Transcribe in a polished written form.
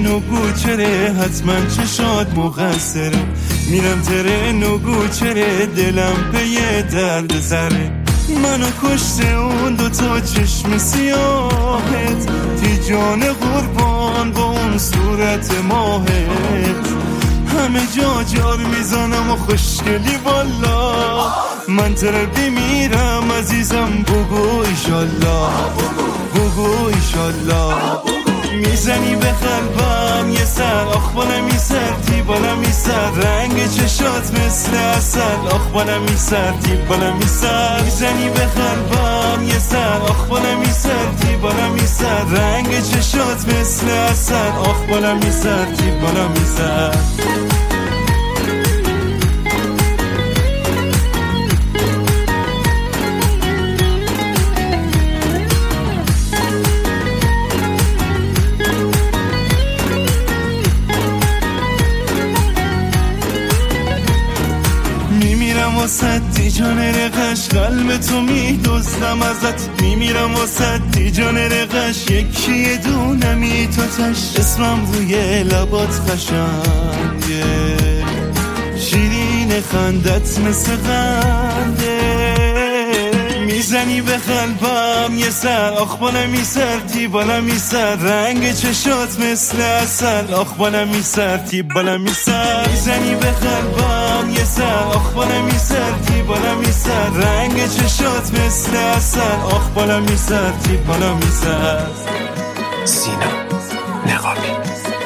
و گوچره حتما چشات مقصره میرم ترن و گوچره دلم به یه درد سره منو کشته اون دوتا چشم سیاهت تی جان قربان با اون صورت ماهت همه جا جار میزنم و خوشگلی والا من تره بیمیرم عزیزم بگو ایشالله بگو ایشالله میزنی به قلبم یه سر آخ بالمی سر تی بالمی سر رنگ چشات مثل اصل آخ بالمی سر تی بالمی سر میزنی به قلبم یه سر آخ بالمی سر تی بالمی سر رنگ چشات مثل اصل آخ بالمی سر تی بالمی سر واسه جان رقش قلب تو میدوزدم ازت میمیرم واسه جان رقش یکی دونمی تو تش اسمم روی لبات قشنگه شیرین خندت مثل قنده میزنی به قلبم یه سر آخ بالمی سر تی بالمی سر رنگ چشات مثل اصل آخ بالمی سر تی بالمی سر میزنی به قلبم یه سر آخ بالمی سر تی بالمی سر رنگ چشات مثل اصل آخ بالمی سر تی بالمی سر سینا نقابی